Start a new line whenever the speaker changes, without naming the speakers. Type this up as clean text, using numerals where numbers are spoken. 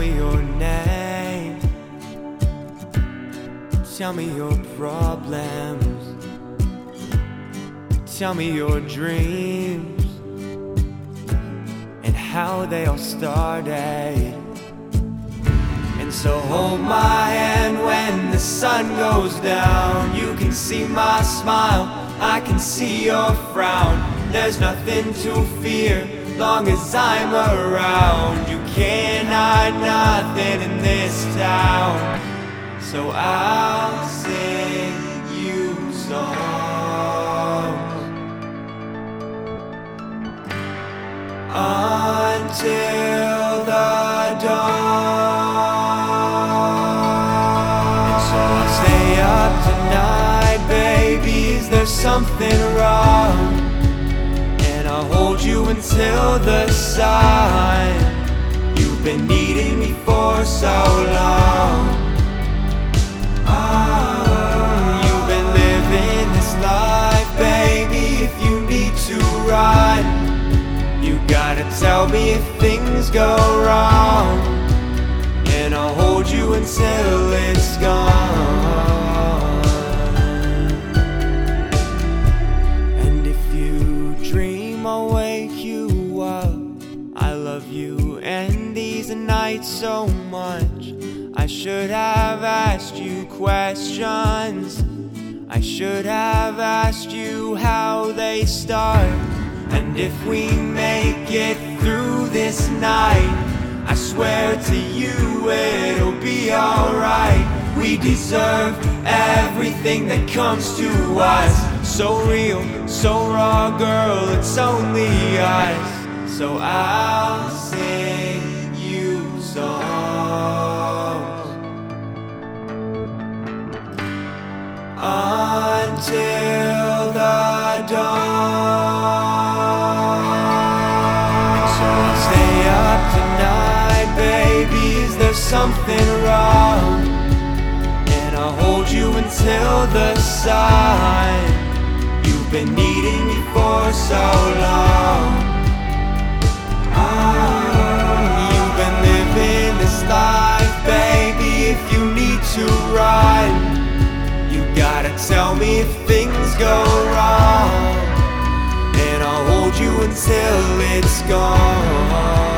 me your name, tell me your problems, tell me your dreams and how they all started. And so hold my hand when the sun goes down. You can see my smile, I can see your frown. There's nothing to fear long as I'm around. You can't hide nothing in this town. So I'll sing you songs until the dawn. And so I'll stay up tonight, baby. Is there something wrong? And I'll hold you until the sun. You've been needing me for so long. You've been living this life, baby. If you need to run, you gotta tell me if things go wrong, and I'll hold you until it's gone. And if you dream, I'll wake you up. I love you and these nights so much. I should have asked you questions. I should have asked you how they start. And if we make it through this night, I swear to you it'll be alright. We deserve everything that comes to us. So real, so raw, girl, it's only us. So I'll sing you songs until the dawn. So I'll stay up tonight, baby. Is there something wrong? And I'll hold you until the sun. You've been needing me for so long. You've been living this life, baby. If you need to run, you gotta tell me if things go wrong, and I'll hold you until it's gone.